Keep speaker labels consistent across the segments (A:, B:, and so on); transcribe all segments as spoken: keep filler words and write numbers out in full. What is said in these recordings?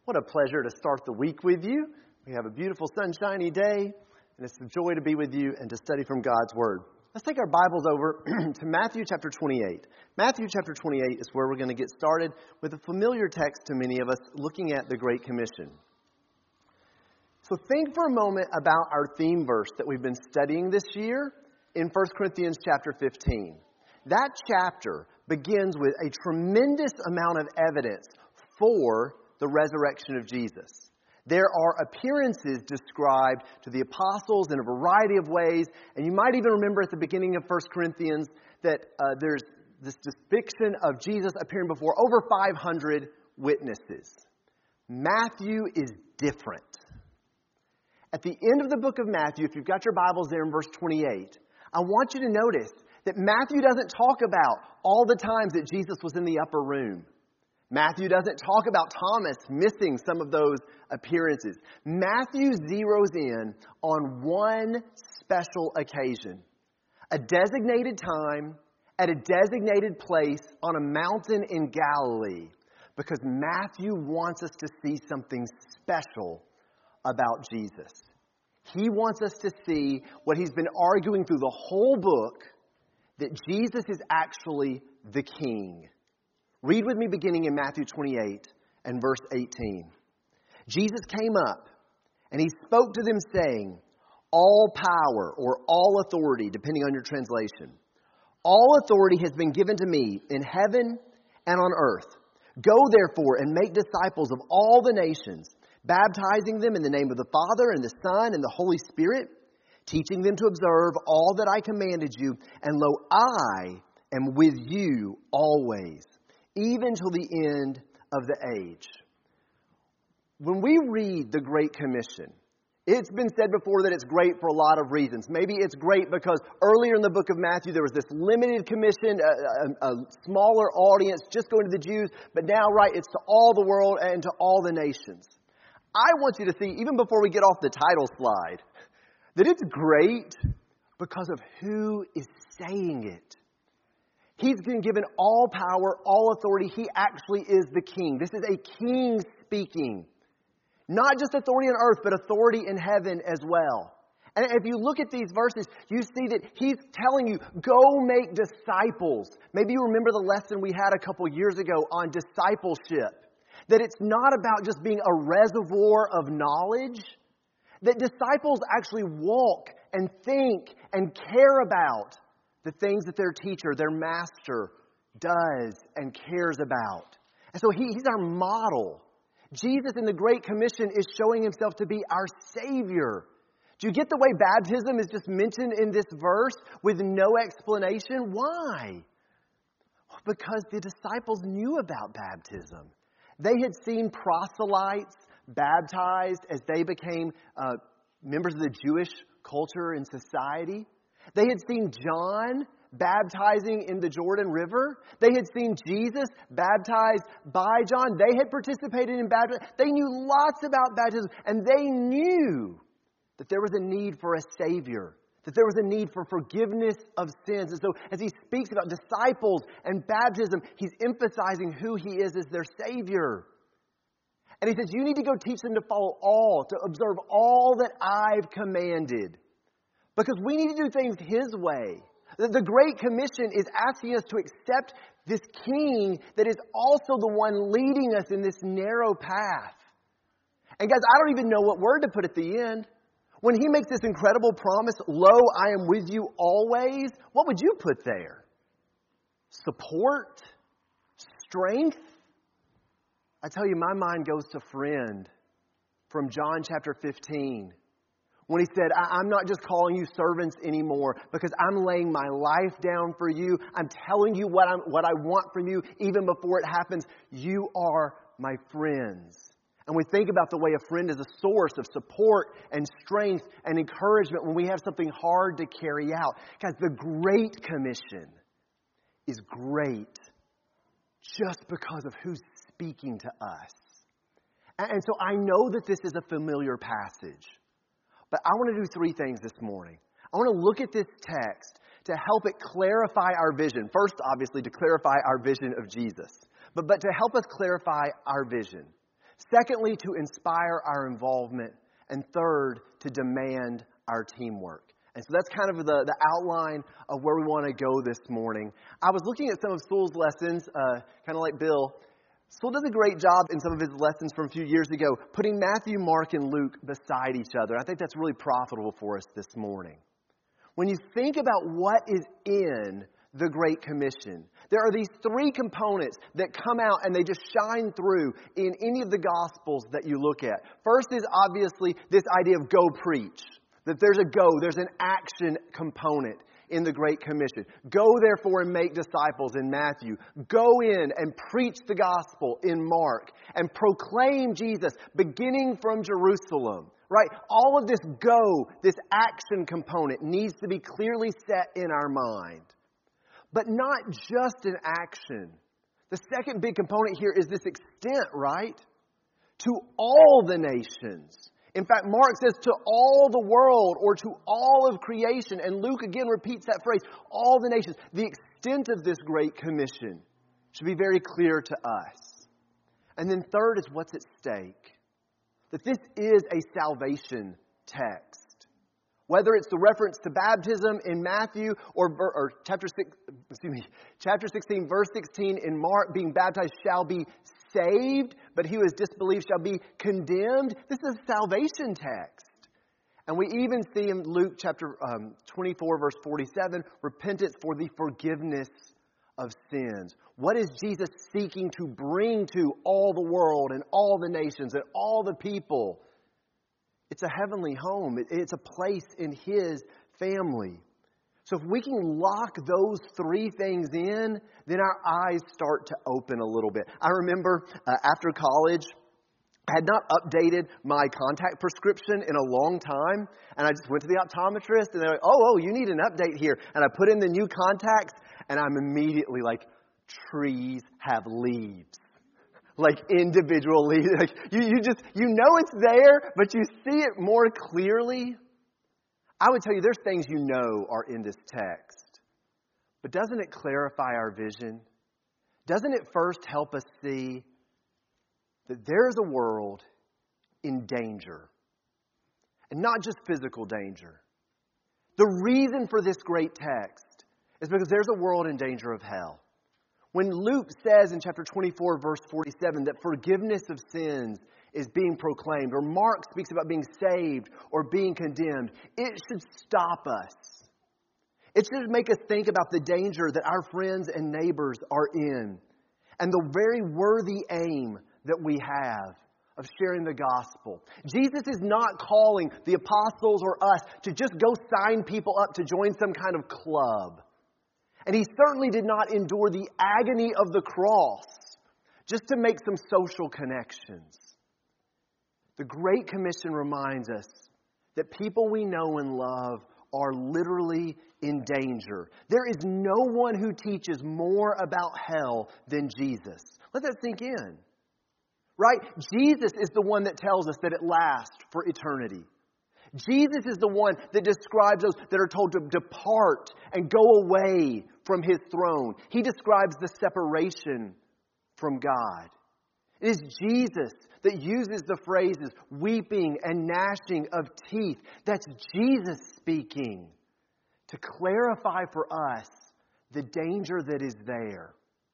A: What a pleasure to start the week with you. We have a beautiful sunshiny day, and it's a joy to be with you and to study from God's Word. Let's take our Bibles over to Matthew chapter twenty-eight. Matthew chapter twenty-eight is where we're going to get started with a familiar text to many of us, looking at the Great Commission. So think for a moment about our theme verse that we've been studying this year in First Corinthians chapter fifteen. That chapter begins with a tremendous amount of evidence for the resurrection of Jesus. There are appearances described to the apostles in a variety of ways, and you might even remember at the beginning of First Corinthians that uh, there's this depiction of Jesus appearing before over five hundred witnesses. Matthew is different. At the end of the book of Matthew, if you've got your Bibles there in verse twenty-eight, I want you to notice that Matthew doesn't talk about all the times that Jesus was in the upper room. Matthew doesn't talk about Thomas missing some of those appearances. Matthew zeroes in on one special occasion, a designated time at a designated place on a mountain in Galilee, because Matthew wants us to see something special about Jesus. He wants us to see what he's been arguing through the whole book, that Jesus is actually the King. Read with me beginning in Matthew twenty-eight and verse eighteen. Jesus came up and he spoke to them saying, all power or all authority, depending on your translation, all authority has been given to me in heaven and on earth. Go therefore and make disciples of all the nations, baptizing them in the name of the Father and the Son and the Holy Spirit, teaching them to observe all that I commanded you, and lo, I am with you always, even till the end of the age. When we read the Great Commission, it's been said before that it's great for a lot of reasons. Maybe it's great because earlier in the book of Matthew there was this limited commission, a, a, a smaller audience, just going to the Jews. But now, right, it's to all the world and to all the nations. I want you to see, even before we get off the title slide, that it's great because of who is saying it. He's been given all power, all authority. He actually is the King. This is a king speaking. Not just authority on earth, but authority in heaven as well. And if you look at these verses, you see that he's telling you, go make disciples. Maybe you remember the lesson we had a couple years ago on discipleship. That it's not about just being a reservoir of knowledge. That disciples actually walk and think and care about the things that their teacher, their master, does and cares about. And so he, he's our model. Jesus in the Great Commission is showing himself to be our Savior. Do you get the way baptism is just mentioned in this verse with no explanation? Why? Because the disciples knew about baptism. They had seen proselytes baptized as they became uh, members of the Jewish culture and society. They had seen John baptizing in the Jordan River. They had seen Jesus baptized by John. They had participated in baptism. They knew lots about baptism, and they knew that there was a need for a Savior, that there was a need for forgiveness of sins. And so as he speaks about disciples and baptism, he's emphasizing who he is as their Savior. And he says, you need to go teach them to follow all, to observe all that I've commanded. Because we need to do things his way. The Great Commission is asking us to accept this King that is also the one leading us in this narrow path. And guys, I don't even know what word to put at the end. When he makes this incredible promise, lo, I am with you always, what would you put there? Support? Strength? I tell you, my mind goes to friend from John chapter fifteen. When he said, I'm not just calling you servants anymore because I'm laying my life down for you. I'm telling you what, I'm, what I want from you even before it happens. You are my friends. And we think about the way a friend is a source of support and strength and encouragement when we have something hard to carry out. Guys, the Great Commission is great just because of who's speaking to us. And so I know that this is a familiar passage. But I want to do three things this morning. I want to look at this text to help it clarify our vision. First, obviously, to clarify our vision of Jesus. But, but to help us clarify our vision. Secondly, to inspire our involvement. And third, to demand our teamwork. And so that's kind of the, the outline of where we want to go this morning. I was looking at some of Sewell's lessons, uh, kind of like Bill. Sewell does a great job in some of his lessons from a few years ago, putting Matthew, Mark, and Luke beside each other. I think that's really profitable for us this morning. When you think about what is in the Great Commission, there are these three components that come out and they just shine through in any of the Gospels that you look at. First is obviously this idea of go preach. That there's a go, there's an action component in the Great Commission. Go therefore and make disciples in Matthew. Go in and preach the gospel in Mark. And proclaim Jesus beginning from Jerusalem. Right? All of this go, this action component needs to be clearly set in our mind. But not just an action. The second big component here is this extent, right? To all the nations. In fact, Mark says to all the world or to all of creation. And Luke again repeats that phrase, all the nations. The extent of this Great Commission should be very clear to us. And then third is what's at stake. That this is a salvation text. Whether it's the reference to baptism in Matthew or, or chapter six, excuse me, chapter sixteen, verse sixteen in Mark, being baptized shall be saved, but he who has disbelieved shall be condemned. This is a salvation text. And we even see in Luke chapter um, twenty-four, verse forty-seven, repentance for the forgiveness of sins. What is Jesus seeking to bring to all the world and all the nations and all the people? It's a heavenly home. It's a place in His family. So if we can lock those three things in, then our eyes start to open a little bit. I remember uh, after college, I had not updated my contact prescription in a long time. And I just went to the optometrist and they're like, oh, oh, you need an update here. And I put in the new contacts and I'm immediately like, trees have leaves. Like individual leaves. Like you, you just, you know it's there, but you see it more clearly. I would tell you there's things you know are in this text. But doesn't it clarify our vision? Doesn't it first help us see that there's a world in danger? And not just physical danger. The reason for this great text is because there's a world in danger of hell. When Luke says in chapter twenty-four, verse forty-seven, that forgiveness of sins is being proclaimed, or Mark speaks about being saved or being condemned, it should stop us. It should make us think about the danger that our friends and neighbors are in, and the very worthy aim that we have of sharing the gospel. Jesus is not calling the apostles or us to just go sign people up to join some kind of club. And He certainly did not endure the agony of the cross just to make some social connections. The Great Commission reminds us that people we know and love are literally in danger. There is no one who teaches more about hell than Jesus. Let that sink in. Right? Jesus is the one that tells us that it lasts for eternity. Jesus is the one that describes those that are told to depart and go away from His throne. He describes the separation from God. It is Jesus that uses the phrases weeping and gnashing of teeth. That's Jesus speaking to clarify for us the danger that is there.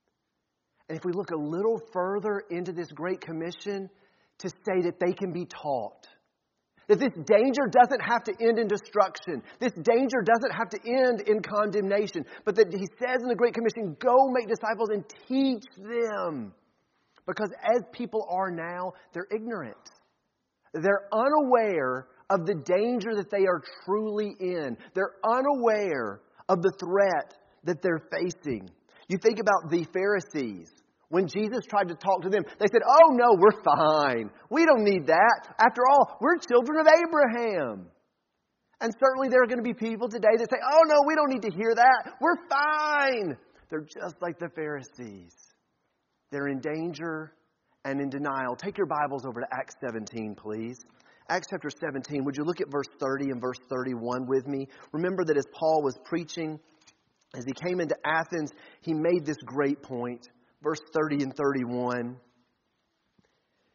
A: And if we look a little further into this Great Commission, to say that they can be taught. That this danger doesn't have to end in destruction. This danger doesn't have to end in condemnation. But that He says in the Great Commission, go make disciples and teach them. Because as people are now, they're ignorant. They're unaware of the danger that they are truly in. They're unaware of the threat that they're facing. You think about the Pharisees. When Jesus tried to talk to them, they said, oh no, we're fine. We don't need that. After all, we're children of Abraham. And certainly there are going to be people today that say, oh no, we don't need to hear that. We're fine. They're just like the Pharisees. They're in danger and in denial. Take your Bibles over to Acts seventeen, please. Acts chapter seventeen. Would you look at verse thirty and verse thirty-one with me? Remember that as Paul was preaching, as he came into Athens, he made this great point. Verse thirty and thirty-one.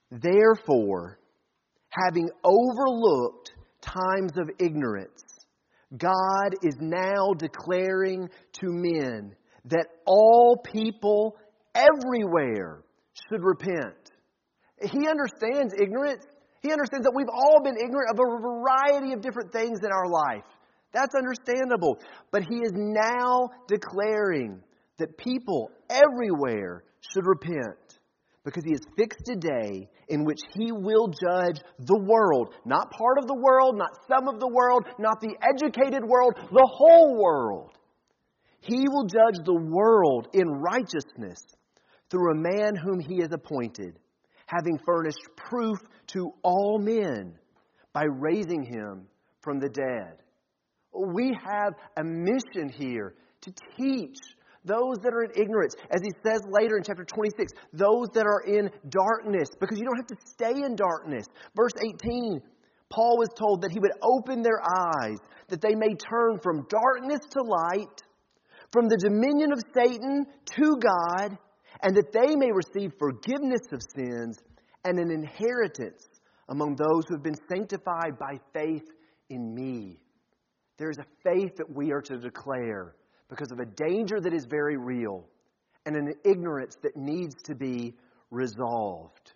A: Therefore, having overlooked times of ignorance, God is now declaring to men that all people everywhere should repent. He understands ignorance. He understands that we've all been ignorant of a variety of different things in our life. That's understandable. But He is now declaring that people everywhere should repent, because He has fixed a day in which He will judge the world. Not part of the world, not some of the world, not the educated world, the whole world. He will judge the world in righteousness through a man whom He has appointed, having furnished proof to all men by raising Him from the dead. We have a mission here to teach those that are in ignorance. As He says later in chapter twenty-six, those that are in darkness, because you don't have to stay in darkness. Verse eighteen, Paul was told that he would open their eyes, that they may turn from darkness to light, from the dominion of Satan to God, and that they may receive forgiveness of sins and an inheritance among those who have been sanctified by faith in me. There is a faith that we are to declare because of a danger that is very real and an ignorance that needs to be resolved.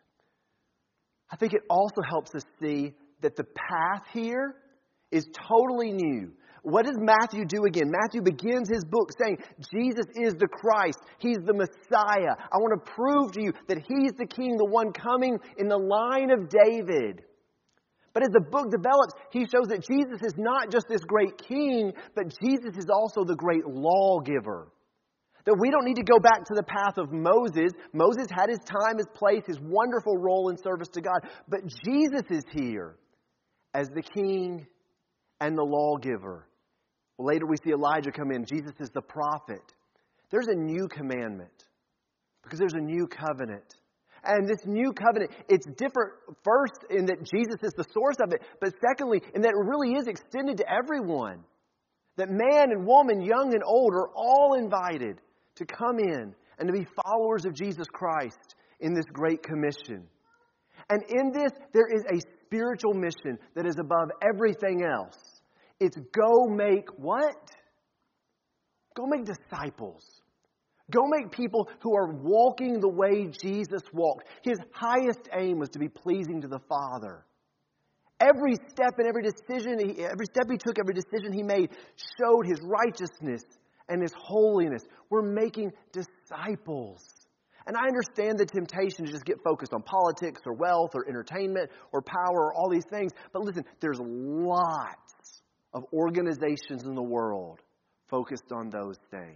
A: I think it also helps us see that the path here is totally new. What does Matthew do again? Matthew begins his book saying, Jesus is the Christ. He's the Messiah. I want to prove to you that He's the King, the one coming in the line of David. But as the book develops, he shows that Jesus is not just this great king, but Jesus is also the great lawgiver. That we don't need to go back to the path of Moses. Moses had his time, his place, his wonderful role in service to God. But Jesus is here as the king and the lawgiver. Later we see Elijah come in. Jesus is the prophet. There's a new commandment because there's a new covenant. And this new covenant, it's different first in that Jesus is the source of it, but secondly, in that it really is extended to everyone. That man and woman, young and old, are all invited to come in and to be followers of Jesus Christ in this great commission. And in this, there is a spiritual mission that is above everything else. It's go make what? Go make disciples. Go make people who are walking the way Jesus walked. His highest aim was to be pleasing to the Father. Every step and every decision, he, every step he took, every decision he made showed His righteousness and His holiness. We're making disciples. And I understand the temptation to just get focused on politics or wealth or entertainment or power or all these things. But listen, there's lots of organizations in the world focused on those things.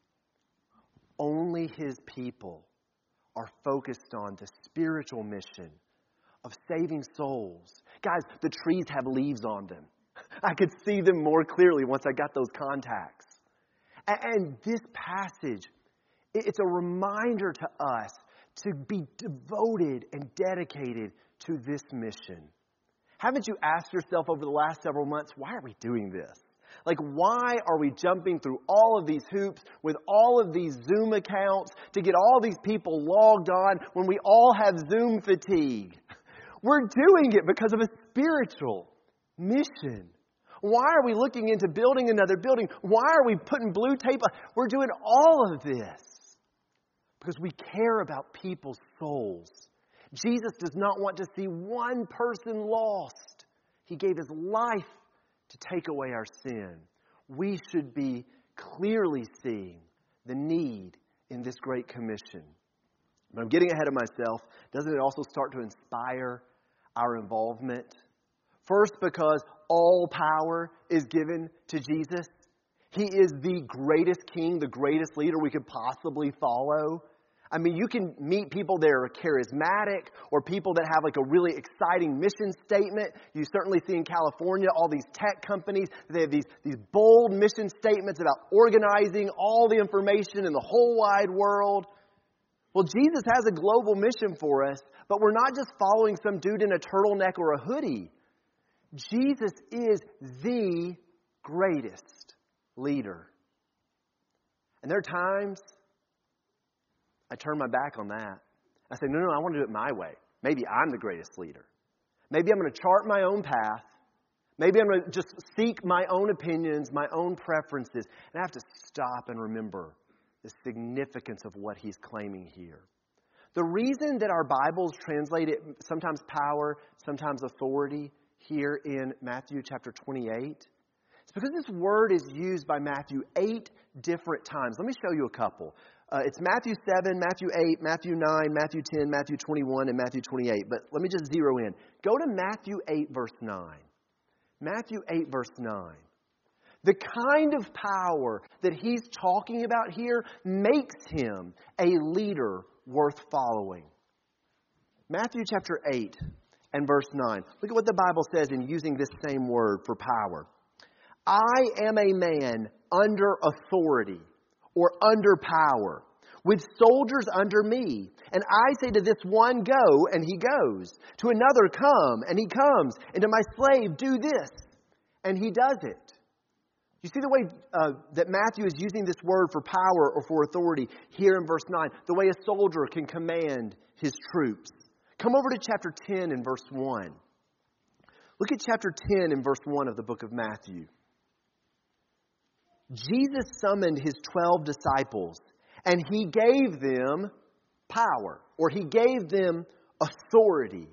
A: Only His people are focused on the spiritual mission of saving souls. Guys, the trees have leaves on them. I could see them more clearly once I got those contacts. And this passage, it's a reminder to us to be devoted and dedicated to this mission. Haven't you asked yourself over the last several months, why are we doing this? Like, why are we jumping through all of these hoops with all of these Zoom accounts to get all these people logged on when we all have Zoom fatigue? We're doing it because of a spiritual mission. Why are we looking into building another building? Why are we putting blue tape on? We're doing all of this because we care about people's souls. Jesus does not want to see one person lost. He gave His life to take away our sin. We should be clearly seeing the need in this great commission. But I'm getting ahead of myself. Doesn't it also start to inspire our involvement? First, because all power is given to Jesus. He is the greatest king, the greatest leader we could possibly follow. I mean, you can meet people that are charismatic or people that have like a really exciting mission statement. You certainly see in California all these tech companies. They have these, these bold mission statements about organizing all the information in the whole wide world. Well, Jesus has a global mission for us, but we're not just following some dude in a turtleneck or a hoodie. Jesus is the greatest leader. And there are times I turn my back on that. I say, no, no, I want to do it my way. maybe I'm the greatest leader. Maybe I'm going to chart my own path. Maybe I'm going to just seek my own opinions, my own preferences. And I have to stop and remember the significance of what he's claiming here. The reason that our Bibles translate it sometimes power, sometimes authority here in Matthew chapter twenty-eight is because this word is used by Matthew eight different times. Let me show you a couple. Uh, it's Matthew seven, Matthew eight, Matthew nine, Matthew ten, Matthew twenty-one, and Matthew twenty-eight. But let me just zero in. Go to Matthew eight, verse nine. Matthew eight, verse nine. The kind of power that he's talking about here makes him a leader worth following. Matthew chapter eight and verse nine. Look at what the Bible says in using this same word for power. I am a man under authority or under power, with soldiers under me. And I say to this one, go, and he goes. To another, come, and he comes. And to my slave, do this, and he does it. You see the way uh, that Matthew is using this word for power or for authority here in verse nine, the way a soldier can command his troops. Come over to chapter ten and verse one. Look at chapter ten and verse one of the book of Matthew. Jesus summoned his twelve disciples, and he gave them power, or he gave them authority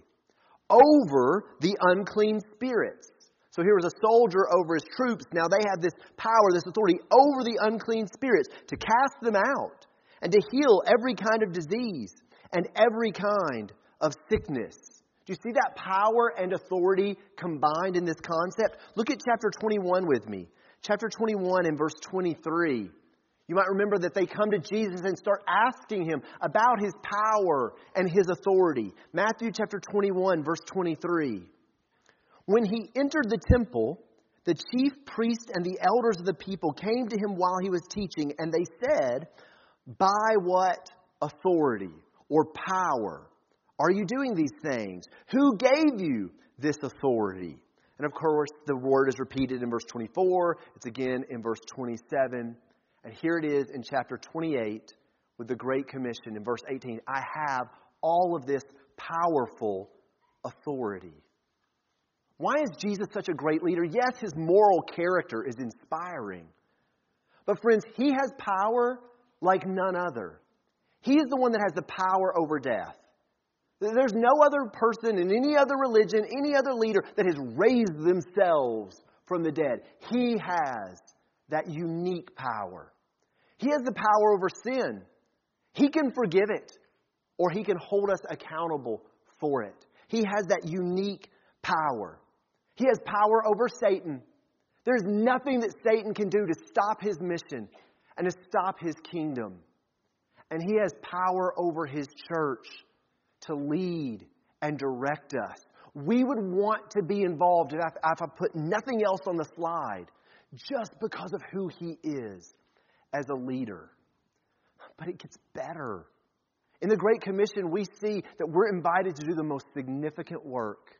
A: over the unclean spirits. So here was a soldier over his troops. Now they had this power, this authority over the unclean spirits to cast them out and to heal every kind of disease and every kind of sickness. Do you see that power and authority combined in this concept? Look at chapter twenty-one with me. Chapter twenty-one and verse twenty-three. You might remember that they come to Jesus and start asking him about his power and his authority. Matthew chapter twenty-one, verse twenty-three. When he entered the temple, the chief priest and the elders of the people came to him while he was teaching, and they said, by what authority or power are you doing these things? Who gave you this authority? And of course, the word is repeated in verse twenty-four. It's again in verse twenty-seven. And here it is in chapter twenty-eight with the Great Commission in verse eighteen. I have all of this powerful authority. Why is Jesus such a great leader? Yes, his moral character is inspiring. But friends, he has power like none other. He is the one that has the power over death. There's no other person in any other religion, any other leader that has raised themselves from the dead. He has that unique power. He has the power over sin. He can forgive it, or he can hold us accountable for it. He has that unique power. He has power over Satan. There's nothing that Satan can do to stop his mission and to stop his kingdom. And he has power over his church to lead and direct us. We would want to be involved if I, if I put nothing else on the slide, just because of who he is as a leader. But it gets better. In the Great Commission, we see that we're invited to do the most significant work.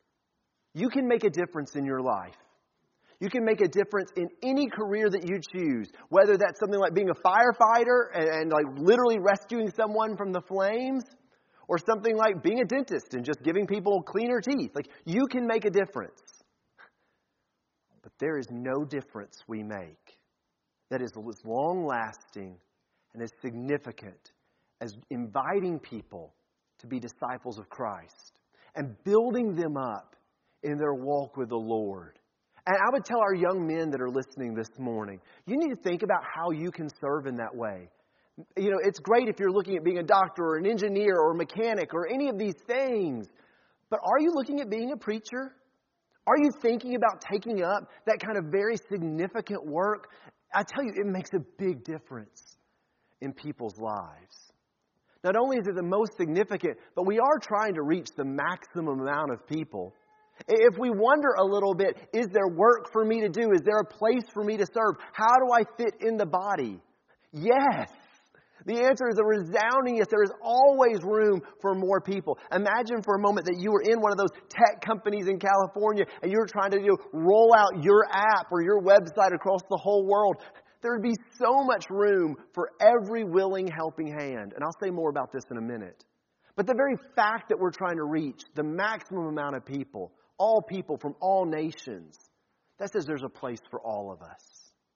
A: You can make a difference in your life. You can make a difference in any career that you choose, whether that's something like being a firefighter and, and like literally rescuing someone from the flames, or something like being a dentist and just giving people cleaner teeth. Like, you can make a difference. But there is no difference we make that is as long-lasting and as significant as inviting people to be disciples of Christ and building them up in their walk with the Lord. And I would tell our young men that are listening this morning, you need to think about how you can serve in that way. You know, it's great if you're looking at being a doctor or an engineer or a mechanic or any of these things. But are you looking at being a preacher? Are you thinking about taking up that kind of very significant work? I tell you, it makes a big difference in people's lives. Not only is it the most significant, but we are trying to reach the maximum amount of people. If we wonder a little bit, is there work for me to do? Is there a place for me to serve? How do I fit in the body? Yes. The answer is a resounding yes. There is always room for more people. Imagine for a moment that you were in one of those tech companies in California and you were trying to you know, roll out your app or your website across the whole world. There would be so much room for every willing helping hand. And I'll say more about this in a minute. But the very fact that we're trying to reach the maximum amount of people, all people from all nations, that says there's a place for all of us.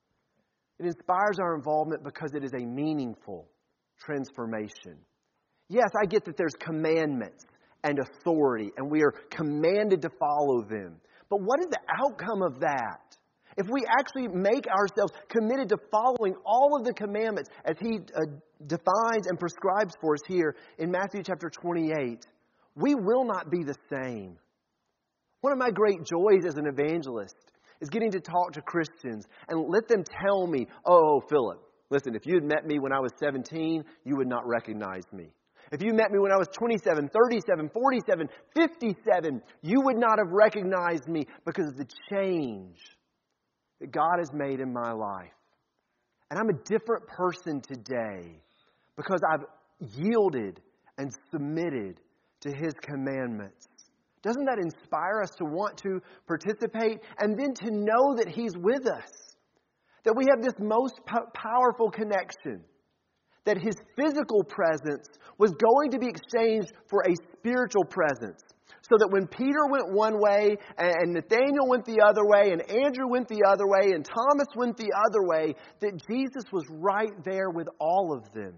A: It inspires our involvement because it is a meaningful transformation. Yes, I get that there's commandments and authority, and we are commanded to follow them. But what is the outcome of that? If we actually make ourselves committed to following all of the commandments as He uh, defines and prescribes for us here in Matthew chapter twenty-eight, we will not be the same. One of my great joys as an evangelist is getting to talk to Christians and let them tell me, oh, Philip, listen, if you had met me when I was seventeen, you would not recognize me. If you met me when I was twenty-seven, thirty-seven, forty-seven, fifty-seven, you would not have recognized me because of the change that God has made in my life. And I'm a different person today because I've yielded and submitted to His commandments. Doesn't that inspire us to want to participate and then to know that He's with us? That we have this most po- powerful connection. That His physical presence was going to be exchanged for a spiritual presence. So that when Peter went one way, and Nathaniel went the other way, and Andrew went the other way, and Thomas went the other way, that Jesus was right there with all of them.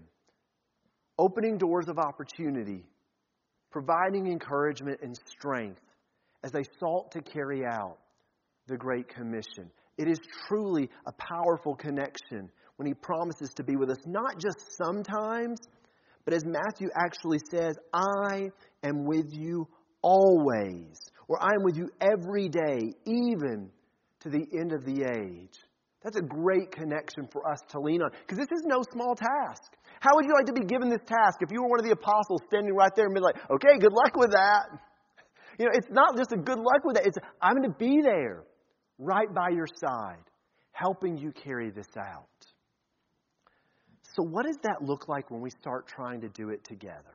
A: Opening doors of opportunity, providing encouragement and strength as they sought to carry out the Great Commission. It is truly a powerful connection when He promises to be with us, not just sometimes, but as Matthew actually says, I am with you always, or I am with you every day, even to the end of the age. That's a great connection for us to lean on, because this is no small task. How would you like to be given this task if you were one of the apostles standing right there and be like, okay, good luck with that? You know, it's not just a good luck with that. It's, I'm going to be there right by your side, helping you carry this out. So what does that look like when we start trying to do it together?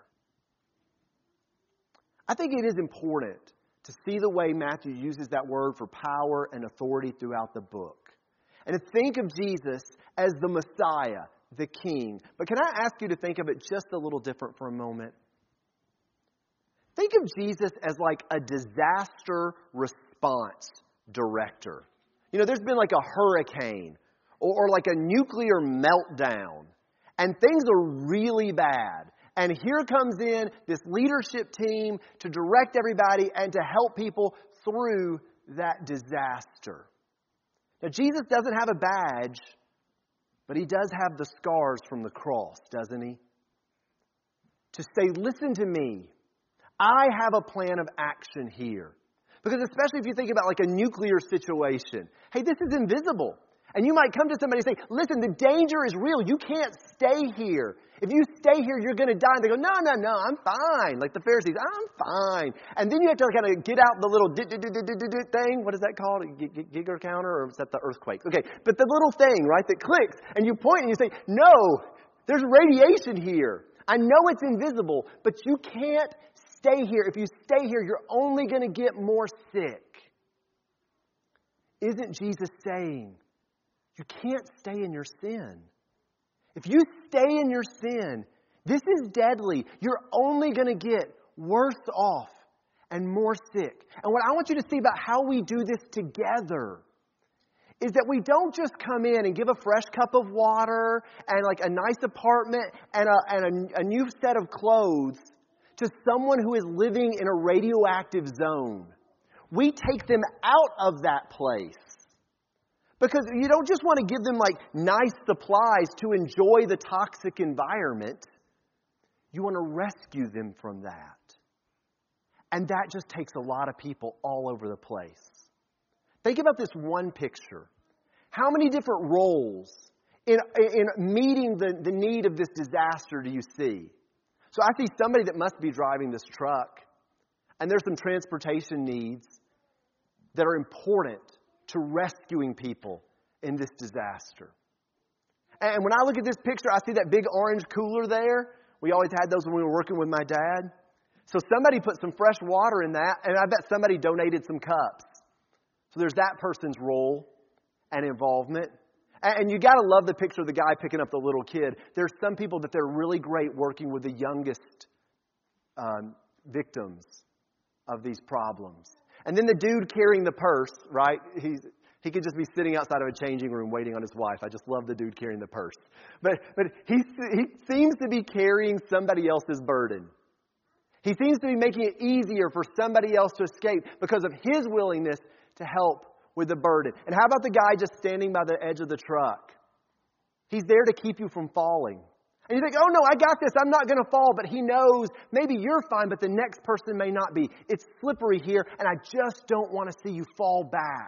A: I think it is important to see the way Matthew uses that word for power and authority throughout the book. And to think of Jesus as the Messiah, the King. But can I ask you to think of it just a little different for a moment? Think of Jesus as like a disaster response director. You know, there's been like a hurricane or, or like a nuclear meltdown. And things are really bad. And here comes in this leadership team to direct everybody and to help people through that disaster. Now, Jesus doesn't have a badge, but He does have the scars from the cross, doesn't He? To say, listen to me. I have a plan of action here. Because especially if you think about like a nuclear situation. Hey, this is invisible. And you might come to somebody and say, listen, the danger is real. You can't stay here. If you stay here, you're going to die. And they go, no, no, no, I'm fine. Like the Pharisees, I'm fine. And then you have to kind of get out the little thing. What is that called? A Geiger counter? Or is that the earthquake? Okay, but the little thing, right, that clicks. And you point and you say, no, there's radiation here. I know it's invisible, but you can't stay here. If you stay here, you're only going to get more sick. Isn't Jesus saying, you can't stay in your sin? If you stay in your sin, this is deadly. You're only going to get worse off and more sick. And what I want you to see about how we do this together is that we don't just come in and give a fresh cup of water and like a nice apartment and a, and a, a new set of clothes to someone who is living in a radioactive zone. We take them out of that place. Because you don't just want to give them like nice supplies to enjoy the toxic environment. You want to rescue them from that. And that just takes a lot of people all over the place. Think about this one picture. How many different roles in, in meeting the, the need of this disaster do you see? So I see somebody that must be driving this truck. And there's some transportation needs that are important to rescuing people in this disaster. And when I look at this picture, I see that big orange cooler there. We always had those when we were working with my dad. So somebody put some fresh water in that, and I bet somebody donated some cups. So there's that person's role and involvement. And you got to love the picture of the guy picking up the little kid. There's some people that they're really great working with the youngest um, victims of these problems. And then the dude carrying the purse, right? He's, he could just be sitting outside of a changing room waiting on his wife. I just love the dude carrying the purse. But, but he, he seems to be carrying somebody else's burden. He seems to be making it easier for somebody else to escape because of his willingness to help with the burden. And how about the guy just standing by the edge of the truck? He's there to keep you from falling. And you think, oh no, I got this, I'm not going to fall. But he knows maybe you're fine, but the next person may not be. It's slippery here, and I just don't want to see you fall back.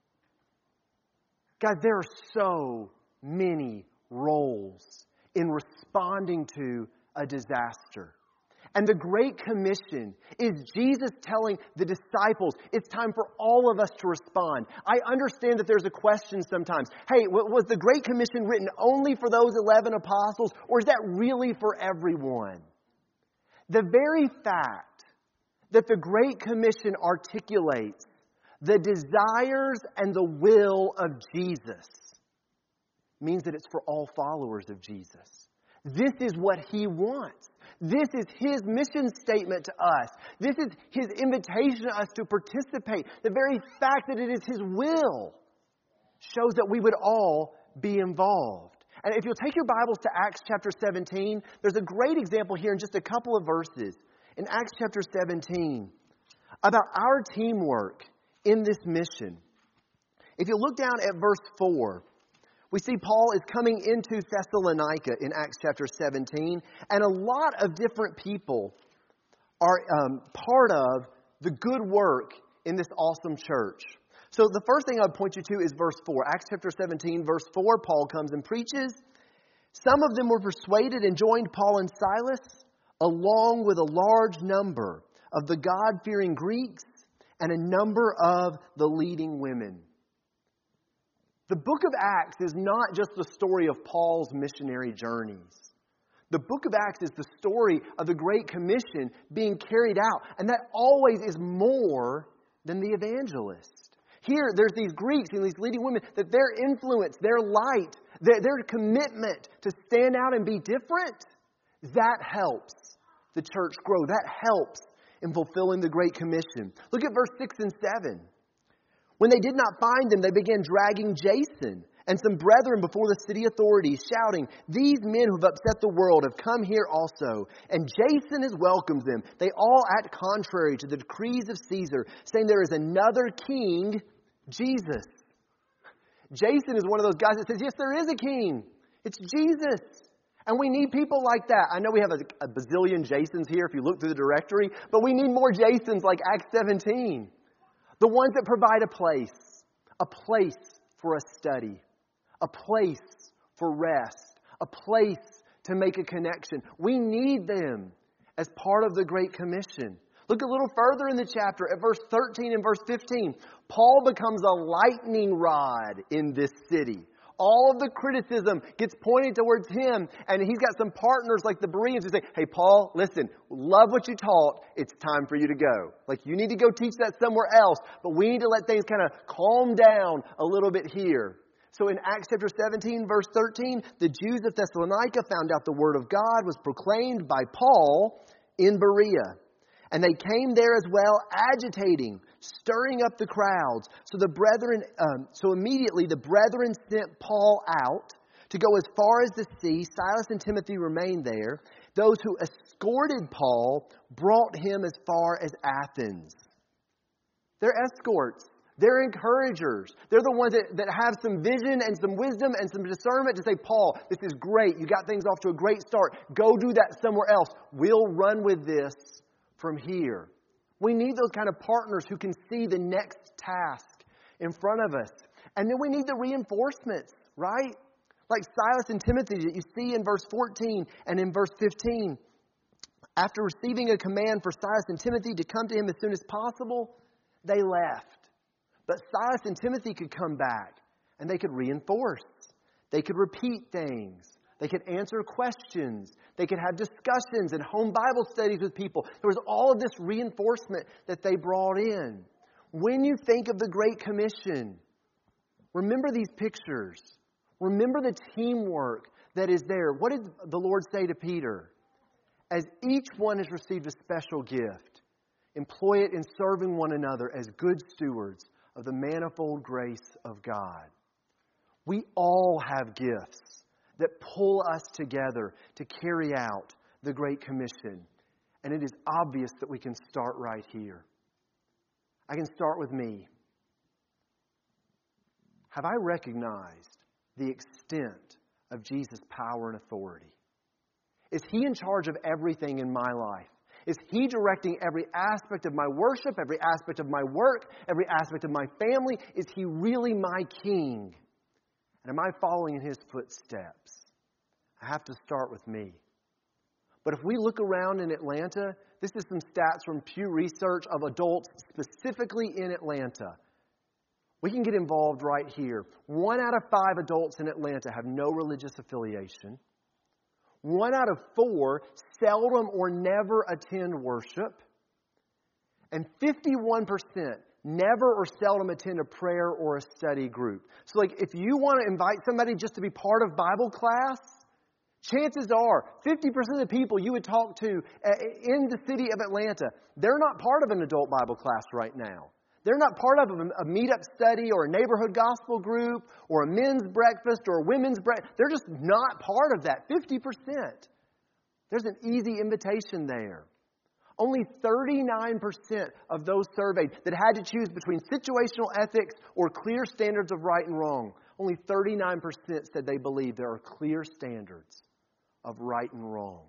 A: Guys, there are so many roles in responding to a disaster. And the Great Commission is Jesus telling the disciples, it's time for all of us to respond. I understand that there's a question sometimes. Hey, was the Great Commission written only for those eleven apostles, or is that really for everyone? The very fact that the Great Commission articulates the desires and the will of Jesus means that it's for all followers of Jesus. This is what He wants. This is His mission statement to us. This is His invitation to us to participate. The very fact that it is His will shows that we would all be involved. And if you'll take your Bibles to Acts chapter seventeen, there's a great example here in just a couple of verses. In Acts chapter seventeen, about our teamwork in this mission. If you look down at verse four, we see Paul is coming into Thessalonica in Acts chapter seventeen, and a lot of different people are um, part of the good work in this awesome church. So the first thing I'd point you to is verse four. Acts chapter seventeen, verse four, Paul comes and preaches. Some of them were persuaded and joined Paul and Silas, along with a large number of the God-fearing Greeks and a number of the leading women. The book of Acts is not just the story of Paul's missionary journeys. The book of Acts is the story of the Great Commission being carried out. And that always is more than the evangelist. Here, there's these Greeks and these leading women, that their influence, their light, their, their commitment to stand out and be different, that helps the church grow. That helps in fulfilling the Great Commission. Look at verse six and seven. When they did not find them, they began dragging Jason and some brethren before the city authorities, shouting, "These men who have upset the world have come here also." And Jason has welcomed them. They all act contrary to the decrees of Caesar, saying there is another king, Jesus. Jason is one of those guys that says, yes, there is a king. It's Jesus. And we need people like that. I know we have a, a bazillion Jasons here if you look through the directory, but we need more Jasons like Acts seventeen. The ones that provide a place, a place for a study, a place for rest, a place to make a connection. We need them as part of the Great Commission. Look a little further in the chapter at verse thirteen and verse fifteen. Paul becomes a lightning rod in this city. All of the criticism gets pointed towards him, and he's got some partners like the Bereans who say, hey, Paul, listen, love what you taught. It's time for you to go. Like, you need to go teach that somewhere else, but we need to let things kind of calm down a little bit here. So in Acts chapter seventeen, verse thirteen, the Jews of Thessalonica found out the word of God was proclaimed by Paul in Berea. And they came there as well, agitating, stirring up the crowds. So the brethren, um, so immediately the brethren sent Paul out to go as far as the sea. Silas and Timothy remained there. Those who escorted Paul brought him as far as Athens. They're escorts. They're encouragers. They're the ones that, that have some vision and some wisdom and some discernment to say, Paul, this is great. You got things off to a great start. Go do that somewhere else. We'll run with this from here. We need those kind of partners who can see the next task in front of us. And then we need the reinforcements, right? Like Silas and Timothy that you see in verse fourteen and in verse fifteen. After receiving a command for Silas and Timothy to come to him as soon as possible, they left. But Silas and Timothy could come back and they could reinforce. They could repeat things. They could answer questions. They could have discussions and home Bible studies with people. There was all of this reinforcement that they brought in. When you think of the Great Commission, remember these pictures. Remember the teamwork that is there. What did the Lord say to Peter? as each one has received a special gift, employ it in serving one another as good stewards of the manifold grace of God. We all have gifts that pull us together to carry out the Great Commission. And it is obvious that we can start right here. I can start with me. Have I recognized the extent of Jesus' power and authority? Is He in charge of everything in my life? Is He directing every aspect of my worship, every aspect of my work, every aspect of my family? Is He really my King? And am I following in His footsteps? I have to start with me. But if we look around in Atlanta, this is some stats from Pew Research of adults specifically in Atlanta. We can get involved right here. One out of five adults in Atlanta have no religious affiliation. One out of four seldom or never attend worship. And fifty-one percent never or seldom attend a prayer or a study group. So like if you want to invite somebody just to be part of Bible class, chances are fifty percent of the people you would talk to in the city of Atlanta, they're not part of an adult Bible class right now. They're not part of a meetup study or a neighborhood gospel group or a men's breakfast or a women's breakfast. They're just not part of that. fifty percent. There's an easy invitation there. Only thirty-nine percent of those surveyed that had to choose between situational ethics or clear standards of right and wrong, only thirty-nine percent said they believe there are clear standards of right and wrong.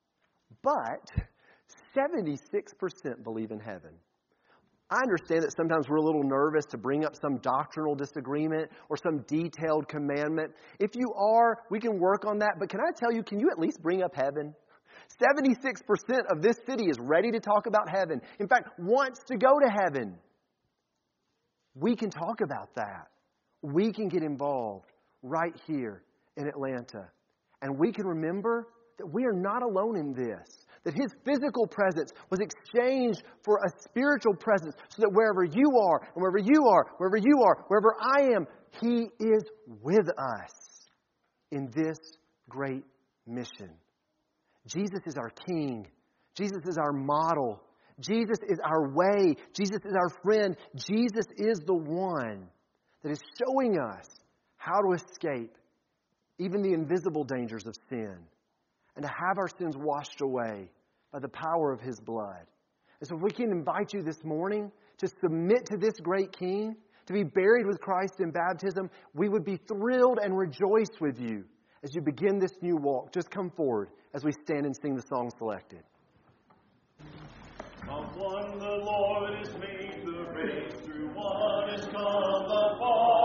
A: But seventy-six percent believe in heaven. I understand that sometimes we're a little nervous to bring up some doctrinal disagreement or some detailed commandment. If you are, we can work on that. But can I tell you, can you at least bring up heaven? seventy-six percent of this city is ready to talk about heaven. In fact, wants to go to heaven. We can talk about that. We can get involved right here in Atlanta. And we can remember that we are not alone in this. That His physical presence was exchanged for a spiritual presence so that wherever you are, and wherever you are, wherever you are, wherever I am, He is with us in this great mission. Jesus is our King. Jesus is our model. Jesus is our way. Jesus is our friend. Jesus is the one that is showing us how to escape even the invisible dangers of sin, and to have our sins washed away by the power of His blood. And so if we can invite you this morning to submit to this great King, to be buried with Christ in baptism, we would be thrilled and rejoice with you as you begin this new walk. Just come forward as we stand and sing the song selected.
B: Of one the Lord is made the race, through one is come the fall.